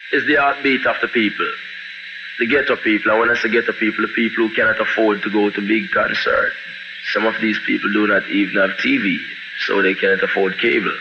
is the heartbeat of the people. The ghetto people, and when I say ghetto people, the people who cannot afford to go to big concerts. Some of these people do not even have TV, so they cannot afford cable.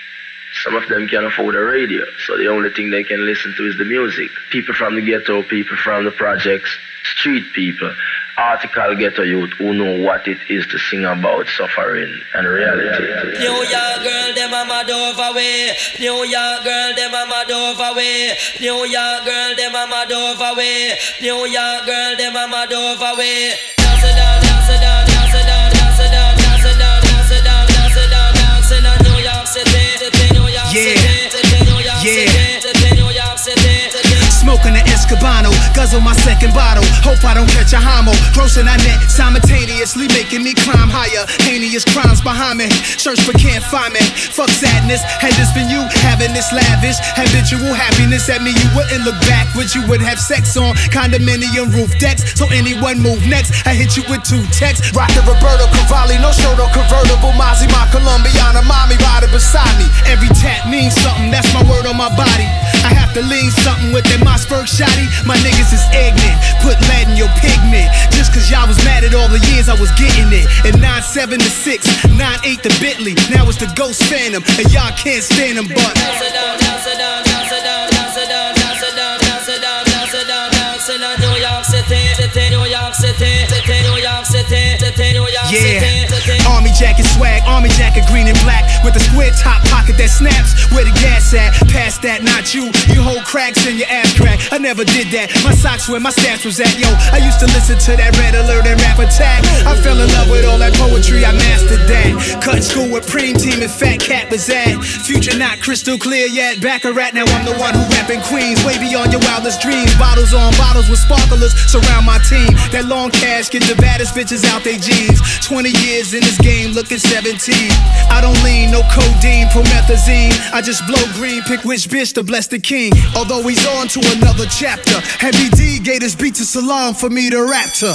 Some of them can't afford a radio, so the only thing they can listen to is the music. People from the ghetto, people from the projects, street people, article ghetto youth who know what it is to sing about suffering and reality. New York girl, them a mad over way. New York girl, them a mad over way. New York girl, them a mad over way. New York girl, them a mad over way. Dance it down, dance it down, dance it down, dance it down, dance it down, dance it down, dance it down, dance it down. New York City, New York City, New York City, New York City. Smoking the Escobano, guzzle my second bottle. Hope I don't catch a homo. Grossing I net simultaneously, making me climb higher. Heinous crimes behind me. Search but can't find me. Fuck sadness. Had this been you having this lavish habitual happiness at me, you wouldn't look back. Would you would have sex on condominium roof decks? So anyone move next, I hit you with 2 texts. Rockin' Roberto Cavalli, no show, no convertible. Mozzie, my Colombiana, mommy riding beside me. Every tap means something. That's my word on my body. I have to lean something with that Mossberg shotty. My niggas is ignorant, put lead in your pigment. Just cause y'all was mad at all the years I was getting it. And 9-7 to 6, 9-8 to Bentley. Now it's the Ghost Phantom, and y'all can't stand them, but dance it down, dance it down, dance it down, dance it down, dance it down, dance it down, dance it down, dance it down. New York City, New York City, New York City, New York City. Army jacket swag, army jacket green and black, with a square top pocket that snaps. Where the gas at? Past that, not you. You hold cracks in your ass crack. I never did that. My socks where my stats was at. Yo, I used to listen to that Red Alert and Rap Attack. I fell in love with all that poetry, I mastered that. Cut school with Preem Team and Fat Cat was at. Future not crystal clear yet. Back a rat, now I'm the one who rapping Queens. Way beyond your wildest dreams. Bottles on bottles with sparklers surround my team. That long cash get the baddest bitches out they jeans. 20 years in this game, looking 17. I don't lean, no codeine, promethazine. I just blow green, pick which bitch to bless the king. Although he's on to another chapter. Heavy D gave this beat to Salam for me to rap to.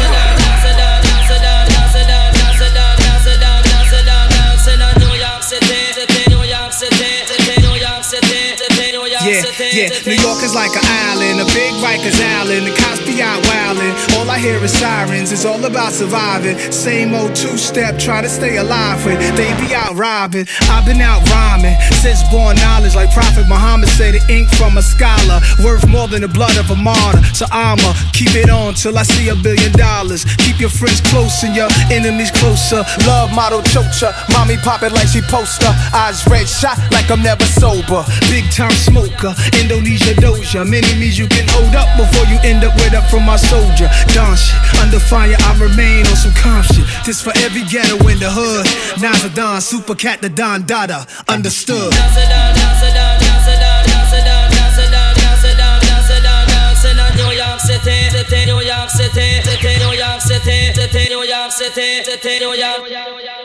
Yeah, New York is like an island, a big Rikers Island. The cops be out wildin', all I hear is sirens. It's all about surviving. Same old 2-step, try to stay alive with. They be out robbing, I've been out rhyming since born knowledge. Like Prophet Muhammad say, the ink from a scholar worth more than the blood of a martyr. So I'ma keep it on till I see $1 billion. Keep your friends close and your enemies closer. Love motto chocha, mommy pop it like she poster. Eyes red shot like I'm never sober. Big time smoker, Indonesia doja. Many means you can hold up before you end up with up from my soldier. Don shit, under fire I remain on some calm shit. This for every ghetto in the hood. Naza Don, Super Cat the Don Dada, understood. Dance it down, dance it down, dance it down, dance it down, dance it down, dance it down, dance it down, dance it down. New York City, New York City, New York City, New York City, New York City, New York.